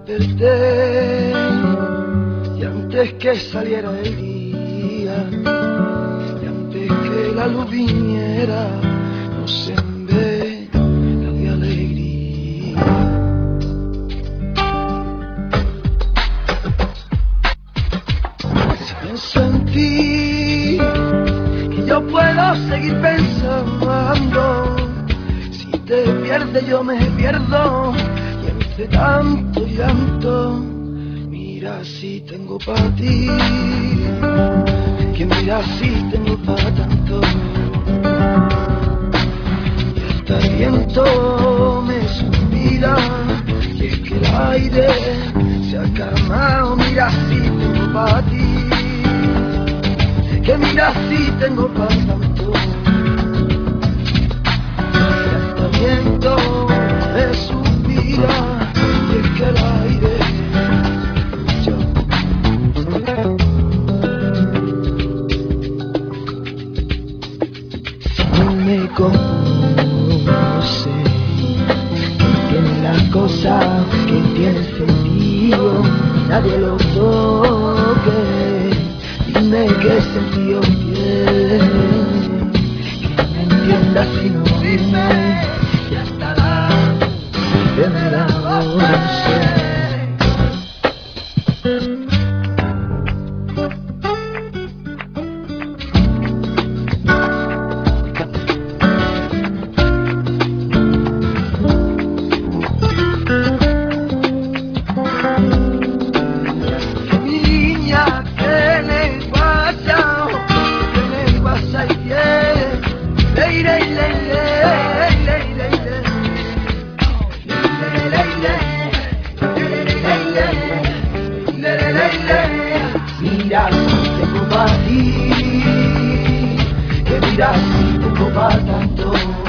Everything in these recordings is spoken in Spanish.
desperté y antes que saliera el día y antes que la luz viniera nos sembré la de alegría. Si pienso en ti y yo puedo seguir pensando, si te pierdes yo me pierdo. De tanto llanto, mira si tengo para ti, que mira si tengo para tanto. Y hasta el viento me suspira, y es que el aire se ha calmado. Mira si tengo para ti, que mira si tengo para tanto. Y hasta el viento me suspira, y es que el aire yo. Si no me conoce, que tiene las cosas que tiene sentido, nadie lo toque. Dime qué sentido tiene, que me entienda si no dime, y hasta la verdad no sé. Que mi niña tiene WhatsApp, tiene WhatsApp y tiene mira si tengo para ti, que mira si tengo para tanto,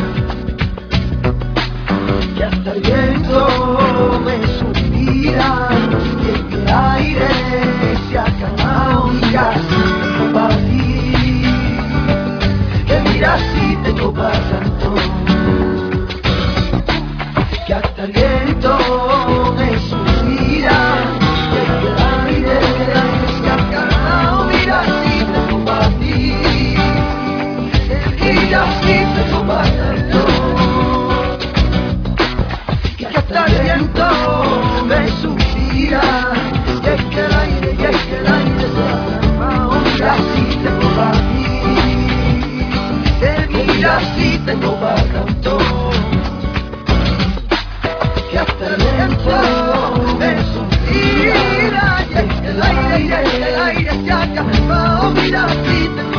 que hasta el viento me suspira, y es que el aire se ha calmado. Mira si tengo para ti, que mira si tengo para tanto, que hasta el viento me suspira, y es que el aire se ha calmado. Mira si tengo para ti, mira si tengo para tanto, que hasta el viento me suspira, y es que el aire se ha calmado. Mira si tengo para ti, mira si tengo para tanto, que hasta el viento me suspira, y es que el aire se ha calmado. Mira si tengo